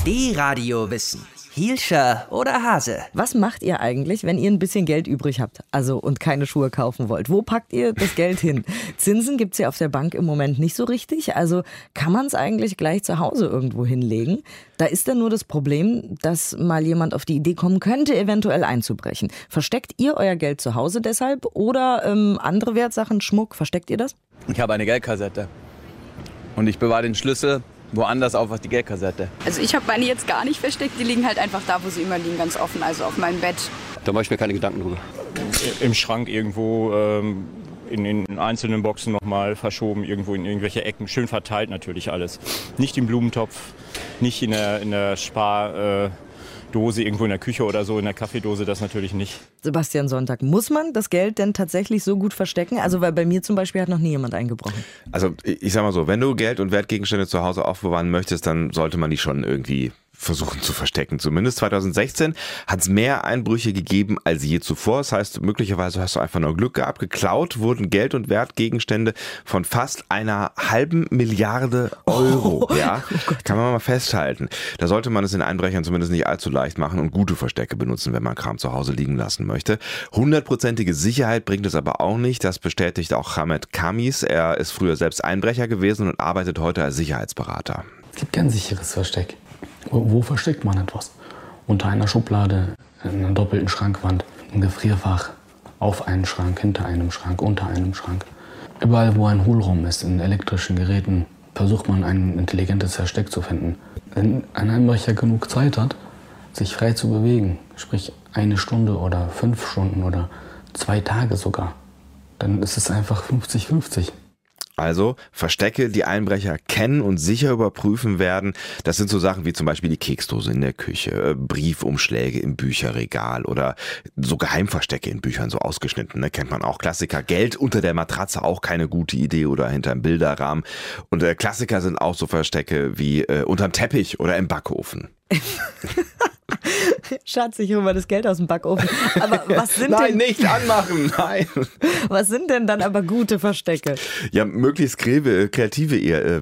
D-Radio Wissen. Hielscher oder Hase? Was macht ihr eigentlich, wenn ihr ein bisschen Geld übrig habt, also und keine Schuhe kaufen wollt? Wo packt ihr das Geld hin? Zinsen gibt's ja auf der Bank im Moment nicht so richtig, also kann man es eigentlich gleich zu Hause irgendwo hinlegen? Da ist dann nur das Problem, dass mal jemand auf die Idee kommen könnte, eventuell einzubrechen. Versteckt ihr euer Geld zu Hause deshalb oder andere Wertsachen, Schmuck, versteckt ihr das? Ich habe eine Geldkassette und ich bewahre den Schlüssel woanders auf als die Geldkassette. Also ich habe meine jetzt gar nicht versteckt, die liegen halt einfach da, wo sie immer liegen, ganz offen, also auf meinem Bett. Da mache ich mir keine Gedanken drüber. Im Schrank irgendwo, in einzelnen Boxen nochmal verschoben, irgendwo in irgendwelche Ecken, schön verteilt natürlich alles. Nicht im Blumentopf, nicht in der Spardose irgendwo in der Küche oder so, in der Kaffeedose, das natürlich nicht. Sebastian Sonntag, muss man das Geld denn tatsächlich so gut verstecken? Also weil bei mir zum Beispiel hat noch nie jemand eingebrochen. Also ich sag mal so, wenn du Geld und Wertgegenstände zu Hause aufbewahren möchtest, dann sollte man die schon irgendwie versuchen zu verstecken. Zumindest 2016 hat es mehr Einbrüche gegeben als je zuvor. Das heißt, möglicherweise hast du einfach nur Glück gehabt. Geklaut wurden Geld- und Wertgegenstände von fast 1,5 Milliarde Euro. Ja, kann man mal festhalten. Da sollte man es den Einbrechern zumindest nicht allzu leicht machen und gute Verstecke benutzen, wenn man Kram zu Hause liegen lassen möchte. 100%ige Sicherheit bringt es aber auch nicht. Das bestätigt auch Hamed Kamis. Er ist früher selbst Einbrecher gewesen und arbeitet heute als Sicherheitsberater. Es gibt kein sicheres Versteck. Wo versteckt man etwas? Unter einer Schublade, in einer doppelten Schrankwand, im Gefrierfach, auf einen Schrank, hinter einem Schrank, unter einem Schrank. Überall, wo ein Hohlraum ist, in elektrischen Geräten, versucht man ein intelligentes Versteck zu finden. Wenn ein Einbrecher genug Zeit hat, sich frei zu bewegen, sprich 1 Stunde oder 5 Stunden oder 2 Tage sogar, dann ist es einfach 50-50. Also Verstecke, die Einbrecher kennen und sicher überprüfen werden. Das sind so Sachen wie zum Beispiel die Keksdose in der Küche, Briefumschläge im Bücherregal oder so Geheimverstecke in Büchern, so ausgeschnitten, ne? Kennt man auch. Klassiker, Geld unter der Matratze, auch keine gute Idee oder hinterm Bilderrahmen. Und Klassiker sind auch so Verstecke wie unterm Teppich oder im Backofen. Schatz, ich hole mal das Geld aus dem Backofen. Aber was sind Nein, nicht anmachen, nein. Was sind denn dann aber gute Verstecke? Ja, möglichst kreative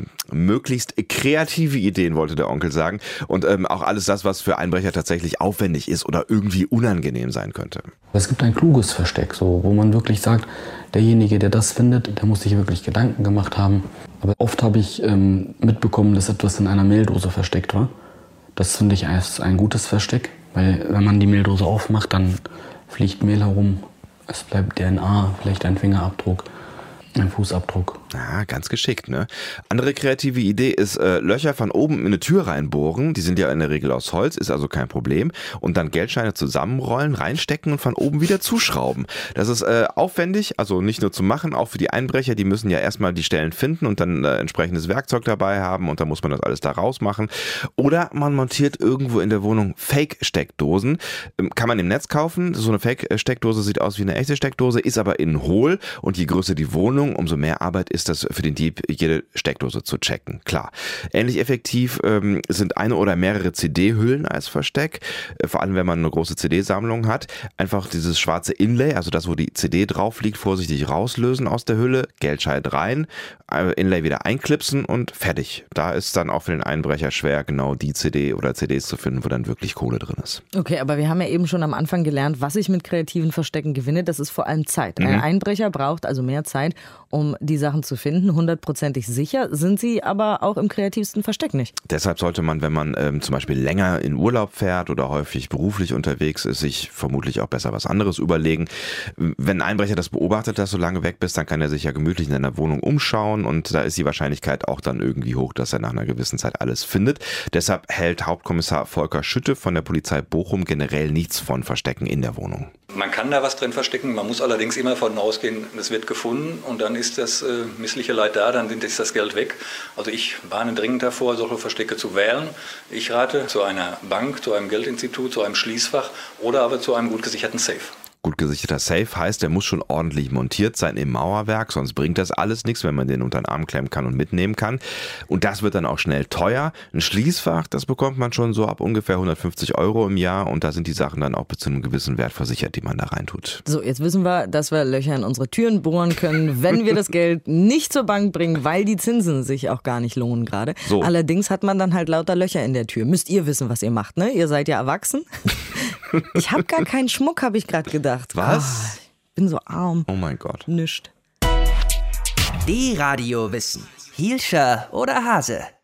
Ideen, wollte der Onkel sagen. Und auch alles das, was für Einbrecher tatsächlich aufwendig ist oder irgendwie unangenehm sein könnte. Es gibt ein kluges Versteck, so, wo man wirklich sagt, derjenige, der das findet, der muss sich wirklich Gedanken gemacht haben. Aber oft habe ich mitbekommen, dass etwas in einer Mehldose versteckt war. Das finde ich als ein gutes Versteck, weil wenn man die Mehldose aufmacht, dann fliegt Mehl herum. Es bleibt DNA, vielleicht ein Fingerabdruck, ein Fußabdruck. Ah, ganz geschickt, ne? Andere kreative Idee ist Löcher von oben in eine Tür reinbohren. Die sind ja in der Regel aus Holz, ist also kein Problem. Und dann Geldscheine zusammenrollen, reinstecken und von oben wieder zuschrauben. Das ist aufwendig, also nicht nur zu machen, auch für die Einbrecher. Die müssen ja erstmal die Stellen finden und dann entsprechendes Werkzeug dabei haben und dann muss man das alles da rausmachen. Oder man montiert irgendwo in der Wohnung Fake-Steckdosen. Kann man im Netz kaufen. So eine Fake-Steckdose sieht aus wie eine echte Steckdose, ist aber innen hohl. Und je größer die Wohnung, umso mehr Arbeit ist das für den Dieb, jede Steckdose zu checken. Klar. Ähnlich effektiv sind eine oder mehrere CD-Hüllen als Versteck. Vor allem, wenn man eine große CD-Sammlung hat. Einfach dieses schwarze Inlay, also das, wo die CD drauf liegt, vorsichtig rauslösen aus der Hülle, Geldschein rein, Inlay wieder einklipsen und fertig. Da ist dann auch für den Einbrecher schwer, genau die CD oder CDs zu finden, wo dann wirklich Kohle drin ist. Okay, aber wir haben ja eben schon am Anfang gelernt, was ich mit kreativen Verstecken gewinne. Das ist vor allem Zeit. Ein Einbrecher braucht also mehr Zeit, um die Sachen zu finden. 100%ig sicher sind sie aber auch im kreativsten Versteck nicht. Deshalb sollte man, wenn man zum Beispiel länger in Urlaub fährt oder häufig beruflich unterwegs ist, sich vermutlich auch besser was anderes überlegen. Wenn ein Einbrecher das beobachtet, dass du lange weg bist, dann kann er sich ja gemütlich in deiner Wohnung umschauen und da ist die Wahrscheinlichkeit auch dann irgendwie hoch, dass er nach einer gewissen Zeit alles findet. Deshalb hält Hauptkommissar Volker Schütte von der Polizei Bochum generell nichts von Verstecken in der Wohnung. Man kann da was drin verstecken, man muss allerdings immer davon ausgehen, es wird gefunden und dann ist das missliche Leid da, dann ist das Geld weg. Also ich warne dringend davor, solche Verstecke zu wählen. Ich rate zu einer Bank, zu einem Geldinstitut, zu einem Schließfach oder aber zu einem gut gesicherten Safe. Gut gesicherter Safe heißt, der muss schon ordentlich montiert sein im Mauerwerk, sonst bringt das alles nichts, wenn man den unter den Arm klemmen kann und mitnehmen kann. Und das wird dann auch schnell teuer. Ein Schließfach, das bekommt man schon so ab ungefähr 150 € im Jahr und da sind die Sachen dann auch bis zu einem gewissen Wert versichert, die man da reintut. So, jetzt wissen wir, dass wir Löcher in unsere Türen bohren können, wenn wir das Geld nicht zur Bank bringen, weil die Zinsen sich auch gar nicht lohnen gerade. So. Allerdings hat man dann halt lauter Löcher in der Tür. Müsst ihr wissen, was ihr macht, ne? Ihr seid ja erwachsen. Ich habe gar keinen Schmuck, habe ich gerade gedacht. Was? Ich bin so arm. Oh mein Gott. Nischt. Die Radiowissen. Hielscher oder Hase?